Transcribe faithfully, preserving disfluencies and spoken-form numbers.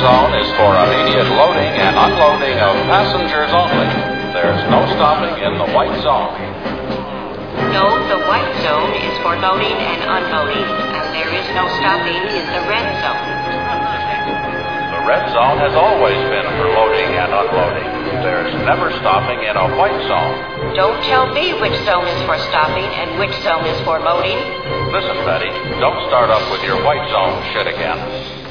zone is for immediate loading and unloading of passengers only. There's no stopping in the white zone. No, the white zone is for loading and unloading, and there is no stopping in the red zone. The red zone has always been for loading and unloading. There's never stopping in a white zone. Don't tell me which zone is for stopping and which zone is for loading. Listen, Betty, don't start up with your white zone shit again.